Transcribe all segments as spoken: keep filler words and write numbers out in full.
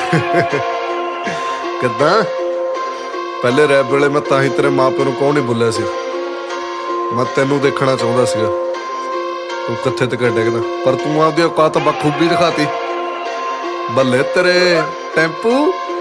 ਕਿੱਦਾਂ ਪਹਿਲੇ ਰੈਪ ਵੇਲੇ ਮੈਂ ਤਾਂ ਹੀ ਤੇਰੇ ਮਾਂ ਪਿਓ ਨੂੰ ਕੌਣ ਨਹੀਂ ਬੋਲਿਆ ਸੀ। ਮੈਂ ਤੈਨੂੰ ਦੇਖਣਾ ਚਾਹੁੰਦਾ ਸੀਗਾ ਤੂੰ ਕਿੱਥੇ ਤੱਕ ਡਿੱਗਦਾ, ਪਰ ਤੂੰ ਆਪਦੀ ਔਕਾਤ ਬਖੂਬੀ ਦਿਖਾਤੀ। ਬੱਲੇ ਤੇਰੇ ਟੈਂਪੂ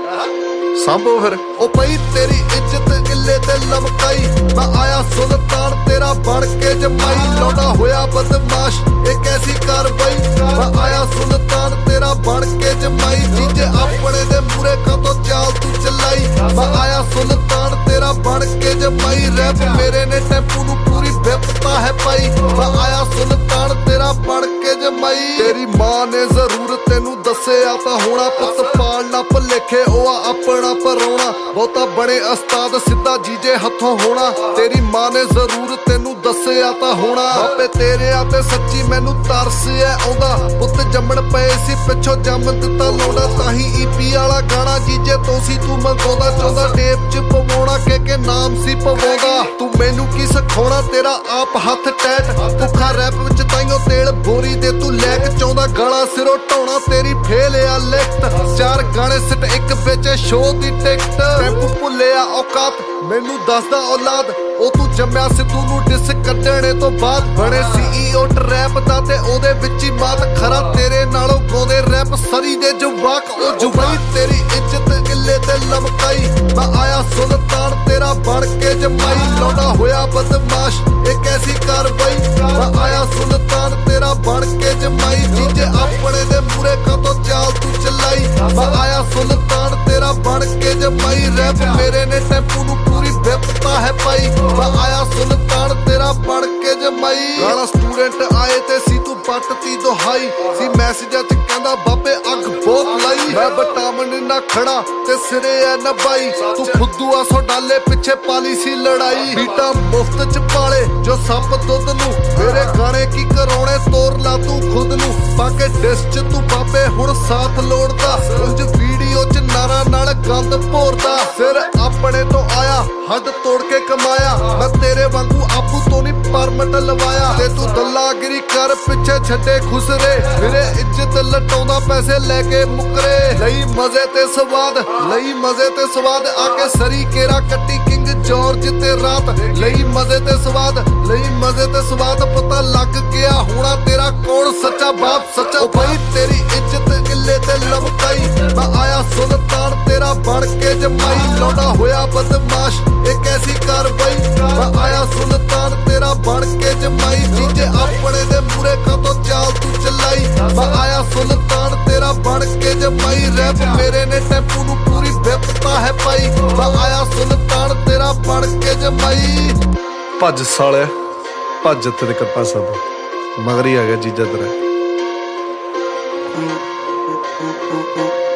ਸਾਂਭੋ ਫਿਰ। ਉਹ ਪਈ ਤੇਰੀ ਇੱਜ਼ਤ ਕਿੱਲੇ ਤੇ ਲਮਕਾਈ, ਮੈਂ ਆਇਆ ਸੁਲਤਾਨ ਤੇਰਾ ਬਣ ਕੇ ਜਮਾਈ। ਲਾਉਂਦਾ ਹੋਇਆ ਬਦਮਾਸ਼ ਇਹ ਕੈਸੀ ਕਾਰਵਾਈ, ਮੈਂ ਆਇਆ ਸੁਲਤਾਨ ਤੇਰਾ ਬਣ ਕੇ ਜਮਾਈ। ਜੀਜੇ ਆਪਣੇ ਦੇ ਮੂਰੇ ਕਦੋਂ ਚਾਲ ਤੂੰ ਚਲਾਈ, ਮੈਂ ਆਇਆ ਸੁਲਤਾਨ ਤੇਰਾ ਬਣ ਕੇ ਜਮਾਈ। ਰੈਪ ਮੇਰੇ ਨੇ ਟੈਂਪੂ ਨੂੰ ਪੂਰੀ ਵਿਪਤਾ ਹੈ ਪਾਈ, ਮੈਂ ਆਇਆ ਸੁਲਤਾਨ ਤੇਰਾ ਬਣ ਕੇ ਜਮਾਈ। ਤੇਰੀ ਮਾਂ ਨੇ ਜ਼ਰੂਰ ਤੈਨੂੰ ਦੱਸਿਆ ਤਾਂ ਹੋਣਾ, ਪੁੱਤ ਪਾਲਣਾ ਭੁਲੇਖੇ ਉਹ ਆ ਆਪਣਾ ਪਰਾਉਣਾ। ਬਹੁਤਾ ਬਣੇ ਉਸਤਾਦ ਸਿੱਧਾ ਜੀਜੇ ਹੱਥੋਂ ਹੋਣਾ, ਤੇਰੀ ਮਾਂ ਨੇ ਜ਼ਰੂਰ ਤੈਨੂੰ ਦੱਸਿਆ ਤਾਂ ਹੋਣਾ। ਬਾਪੇ ਤੇਰਿਆਂ ਤੇ ਸੱਚੀ ਮੈਨੂੰ ਤਰਸ ਐ ਆਉਂਦਾ, ਪੁੱਤ ਜੰਮਣ ਪਏ ਸੀ ਪਿੱਛੋਂ ਜੰਮ ਦਿੱਤਾ ਲਾਉਂਦਾ। ਤਾਂ ਹੀ ਈਪੀ ਵਾਲਾ ਗਾਣਾ ਜੀਜੇ ਤੋਂ ਸੀ ਤੂੰ ਮੰਗਾਉਂਦਾ, ਚਾਹੁੰਦਾ ਟੇਪ ਚ ਪਵਾਉਣਾ ਕਿ ਕਿ ਨਾਮ ਸੀ ਪਵਾਉਂਦਾ। ਤੂੰ ਮੈਨੂੰ ਕੀ ਸਿਖਾਉਣਾ ਤੇਰਾ ਆਪ ਹੱਥ ਟੈਟ, ਭੁੱਖਾ ਰੈਪ ਵਿੱਚ ਤਾਈਓ ਤੇਲ ਬੋਰੀ ਦੇ ਤੂੰ ਲੈ ਕੇ ਚਾਹੁੰਦਾ ਗਾਲਾਂ ਸਿਰੋਂ ਢਾਉਣਾ। ਤੇਰੀ ਫੇਲ ਆ ਲਿਖਤ, ਚਾਰ ਗਾਣੇ ਸਿੱਟ ਇੱਕ ਵਿੱਚ ਸ਼ੋਅ ਦੀ ਟਿਕਟ। ਟੈਂਪੂ ਭੁੱਲਿਆ ਔਕਾਤ ਮੈਨੂੰ ਦੱਸਦਾ ਔਲਾਦ, ਉਹ ਤੂੰ ਜੰਮਿਆ ਸਿੱਧੂ ਨੂੰ ਡਿਸ ਕੱਢਣੇ ਤੋਂ ਬਾਅਦ। ਬਣੇ ਸੀਈਓ ਟਰੈਪ ਦਾ ਤੇ ਉਹਦੇ ਵਿੱਚ ਹੀ ਮਾਤ, ਖਰਾ ਤੇਰੇ ਨਾਲੋਂ ਗਾਉਂਦੇ ਰੈਪ ਸਰੀ ਦੇ ਜਵਾਕ। ਉਹ ਜੁਬਾਈ ਤੇਰੀ ਇੱਜ਼ਤ ਕਿੱਲੇ ਤੇ ਲਮਕਾਈ, ਮੈਂ ਆਇਆ ਸੁਲਤਾਨ ਤੇਰਾ ਬਣ ਕੇ ਜਮਾਈ। ਲਾਉਂਦਾ ਹੋਇਆ ਬਦਮਾਸ਼ ਇਹ ਕੈਸੀ ਕਾਰਵਾਈ, ਮੈਂ ਆਇਆ ਸੁਲਤਾਨ ਤੇਰਾ ਬਣ ਕੇ ਜਮਾਈ। ਜੀਜੇ ਆਪਣੇ ਦੇ ਮੂਰੇ ਕਦੋਂ ਚਾਲ ਤੂੰ ਚਲਾਈ, ਮੈਂ ਆਇਆ ਸੁਲਤਾਨ ਤੇਰਾ ਬਣ ਕੇ ਜਮਾਈ। ਰੈਪ ਮੇਰੇ ਨੇ ਟੈਂਪੂ ਨੂੰ ਪੂਰੀ ਵਿਪਤਾ ਹੈ ਪਾਈ, ਮੈਂ ਆਇਆ ਸੁਲਤਾਨ ਤੇਰਾ ਬਣ ਕੇ ਜਮਾਈ। ਗਾਣਾ ਸਟੂਡੈਂਟ ਆਏ ਤੇ ਸੀ ਤੂੰ ਪੱਟਤੀ ਦੁਹਾਈ, ਸੀ ਮੈਸੇਜਾਂ ਚ ਕਹਿੰਦਾ ਬਾਬੇ ਅੱਗ ਬਹੁਤ ਲਾਈ। ਮੈਂ ਬਟਾਮਣ ਨਾ ਖੜਾ ਤੇ ਸਿਰੇ ਐ ਨਬਾਈ, ਤੂੰ ਫੁੱਦੂ ਆ ਸੋ ਡਾਲੇ ਪਿੱਛੇ ਪਾਲੀ ਸੀ ਲੜਾਈ। ਬੀਟਾ ਮੁਫਤ ਚ ਪਾਲੇ ਜੋ ਸੱਪ ਦੁੱਧ ਨੂੰ, ਮੇਰੇ ਗਾਣੇ ਕੀ ਕਰਾਉਣੇ ਤੋਰ ਲਾ ਤੂੰ ਖੁਦ ਨੂੰ। ਬਾਕੇ ਡਿਸ ਚ ਤੂੰ ਬਾਬੇ ਹੁਣ ਸਾਥ ਲੋੜਦਾ, ਉਂਝ ਵੀਡੀਓ ਚ ਨਾਰਾ ਨਾਲ ਗੰਦ ਭੋਰਦਾ। ਸਿਰ ਆਪਣੇ ਤੋਂ ਆਇਆ ਹੱਡ ਤੋੜ ਕੇ ਕਮਾਇਆ, ਮੈਂ ਤੇਰੇ ਵਾਂਗੂ ਆਪੂ ਤੋਂ ਨਹੀਂ ਪਰਮਟ ਲਵਾਇਆ। ਤੇ ਤੂੰ ਦੱਲਾਗਿਰੀ ਕਰ ਪਿੱਛੇ ਛੱਡੇ ਖੁਸਰੇ, ਮੇਰੇ ਇੱਜ਼ਤ ਲਟਾਉਂਦਾ ਪੈਸੇ ਲੈ ਕੇ ਮੁਕਰੇ। ਲਈ ਮਜ਼ੇ ਤੇ ਸਵਾਦ, ਲਈ ਮਜ਼ੇ ਤੇ ਸਵਾਦ, ਆ ਕੇ ਸਰੀ ਕੇਰਾ ਕੱਟੀ ਕਿੰਗ ਜੌਰਜ ਤੇ ਰਾਤ। ਲਈ ਮਜ਼ੇ ਤੇ ਸਵਾਦ, ਲਈ ਮਜ਼ੇ ਤੇ ਸਵਾਦ, ਪਤਾ ਲੱਗ ਗਿਆ ਹੋਣਾ ਤੇਰਾ ਕੌਣ ਸੱਚਾ ਬਾਪ ਸੱਚਾ ਭਾਈ। ਤੇਰੀ ਇੱਜ਼ਤ ਕਿੱਲੇ ਤੇ ਲਮਕਾਈ, ਮੈਂ ਆਇਆ ਸੁਲਤਾਨ ਤੇਰਾ ਬਣ ਕੇ ਜਮਾਈ। ਲਾਉਂਦਾ ਹੋਇਆ ਬਦਮਾਸ਼ ਇਹ ਕੈਸੀ ਕਾਰਵਾਈ, ਮੈਂ ਆਇਆ ਸੁਲਤਾਨ ਤੇਰਾ ਬਣ ਕੇ ਜਮਾਈ। ਜੀਜੇ ਆਪਣੇ ਦੇ ਮੂਰੇ ਕਦੋਂ ਚਾਲ ਤੂੰ ਚਲਾਈ, ਮੈਂ ਆਇਆ ਸੁਲਤਾਨ ਤੇਰਾ ਬਣ ਕੇ ਜਮਾਈ। ਰੈਪ ਮੇਰੇ ਨੇ ਟੈਂਪੂ ਨੂੰ ਪੂਰੀ ਵਿਪਤਾ ਹੈ ਪਾਈ, ਮੈਂ ਆਇਆ ਸੁਲਤਾਨ ਤੇਰਾ ਬਣ ਕੇ ਜਮਾਈ। ਭੱਜ ਸਾਲਿਆ ਭੱਜ, ਤੇਰੇ ਕੱਪਾ ਸਭ ਮਗਰ ਹੀ ਆ ਗਿਆ ਜੀਜਾ ਤੇਰਾ।